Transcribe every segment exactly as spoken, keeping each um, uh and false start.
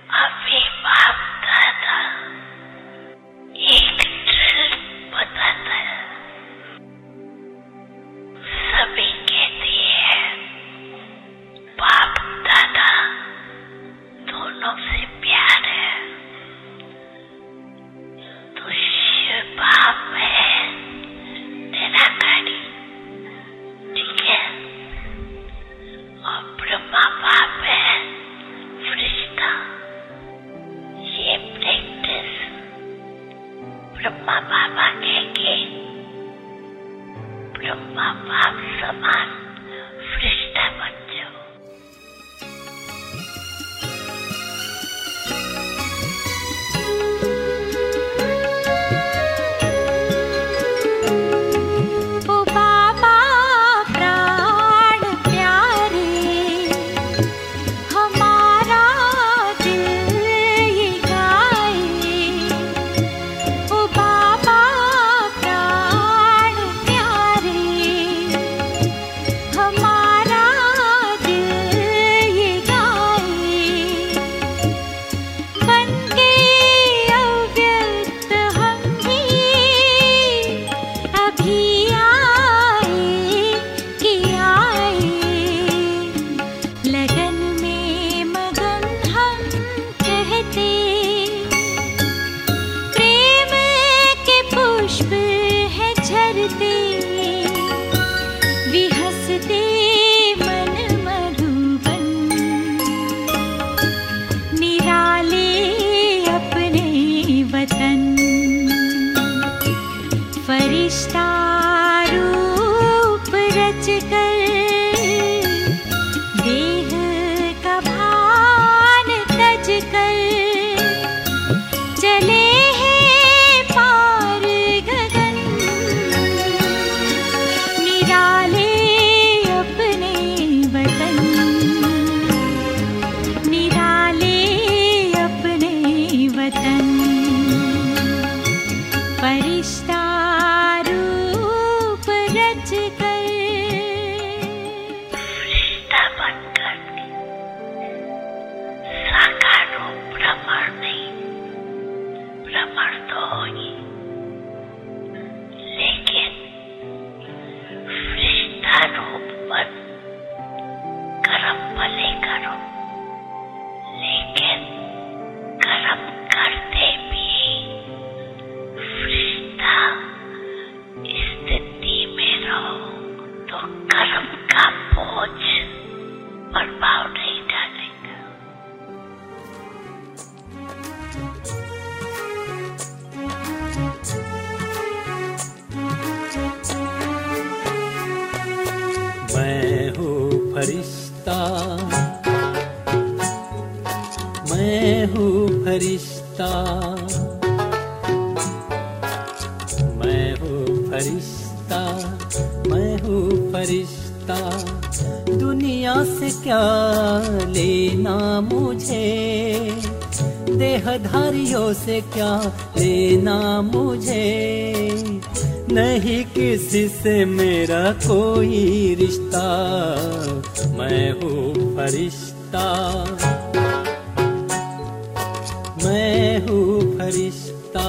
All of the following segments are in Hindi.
अभी बाप दादा एक ड्रिल बताता है। सभी कहती है बाप दादा दोनों से प्यार है। तो शिव बाप है निराकारी, ठीक है, और ब्रह्मा बाप है फरिश्ता। ये प्रैक्टिस ब्रह्मा बाबा कहेंगे, ब्रह्मा बाप समान फरिश्ता बन जाओ। देहधारियों से क्या लेना मुझे, नहीं किसी से मेरा कोई रिश्ता। मैं हूँ फरिश्ता, मैं हूँ फरिश्ता।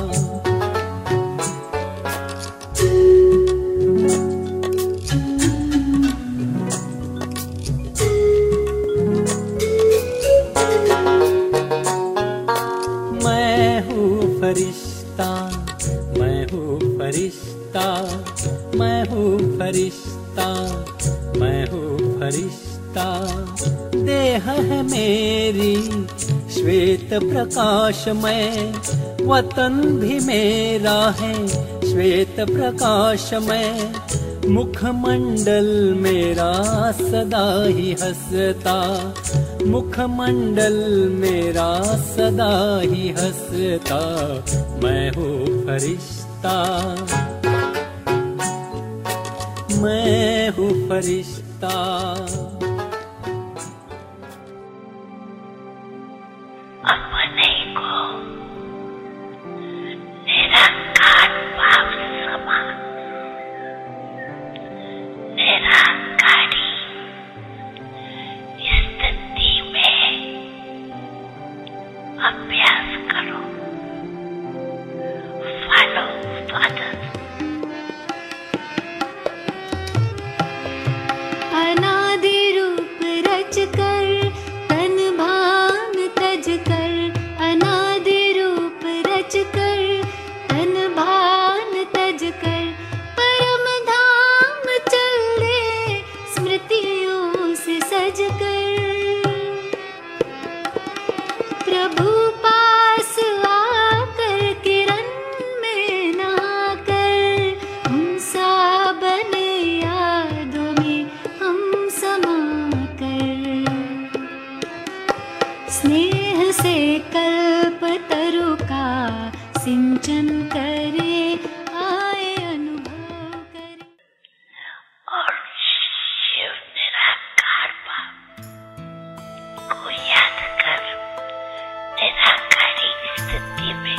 फरिश्ता, मैं हूँ फरिश्ता, मैं हूँ फरिश्ता, मैं हूँ फरिश्ता। देह है मेरी श्वेत प्रकाश में, वतन भी मेरा है श्वेत प्रकाश में। मुखमंडल मेरा सदा ही हंसता, मुखमंडल मेरा सदा ही हंसता। मैं हूँ फरिश्ता, मैं हूँ फरिश्ता। अपने को निराकार भाव समान, निराकारी स्थिति में अभ्यास करो। Follow father. अनादि रूप रच कर तन भान तज कर, अनादि रूप रच कर तन भान तज कर, परम धाम चल दे स्मृतियों से सज कर। प्रभु पास आकर किरण में नहा कर, हम सा बने यादों में हम समा कर। स्नेह से कल्प तरु का सिंचन करे, आए अनुभव करे। और शिव निराकार भाव को याद कर निराकारी स्थिति में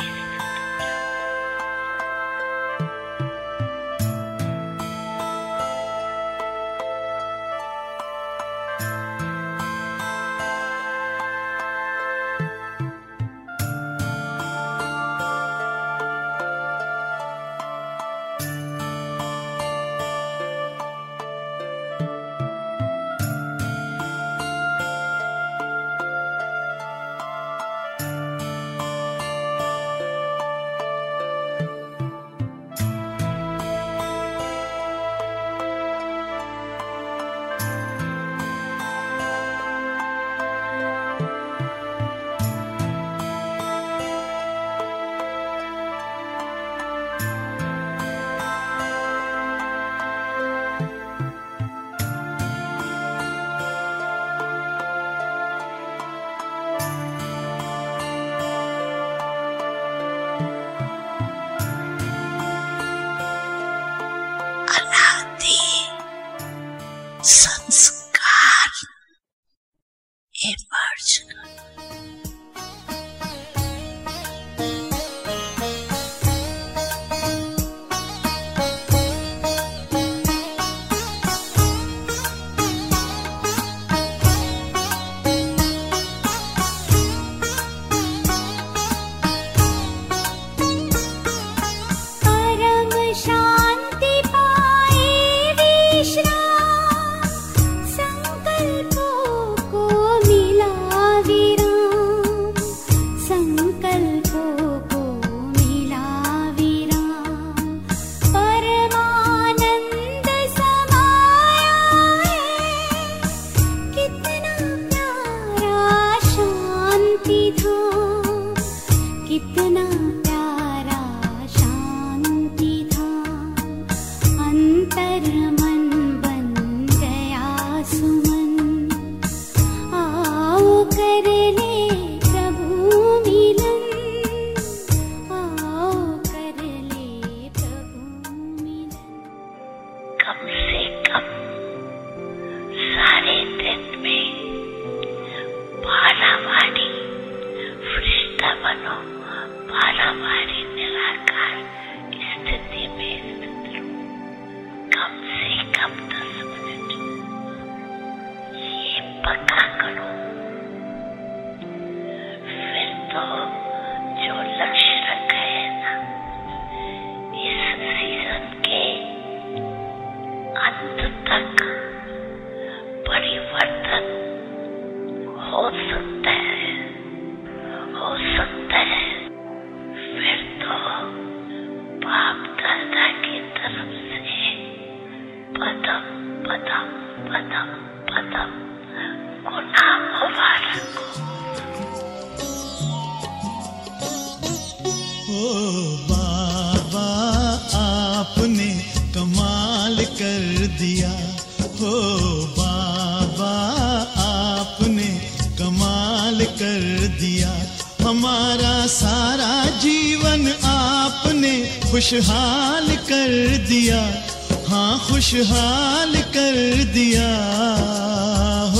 संस्कार emerge कर। कितना प्यारा शांति था, अंतर मन बन गया सुमन। आओ कर ले प्रभु मिलन, आओ कर ले प्रभु मिलन। कम से कम सारे दिन में बालावाड़ी फरिश्ता बनो, बालावाड़ी निराकार स्थिति में स्थित रहो। कम से कम दस मिनट ये पक्का करो। फिर तो जो लक्ष्य रखा है ना, इस सीजन के अंत तक परिवर्तन हो सकता है, हो सकता है। फिर तो बाप दादा की तरफ से पदम पदम पदम पदम गुनाह मुबारक हो। ओ बाबा आपने कमाल कर दिया, हो बाबा आपने कमाल कर दिया। हमारा सारा जीवन आपने खुशहाल कर दिया, हाँ खुशहाल कर दिया।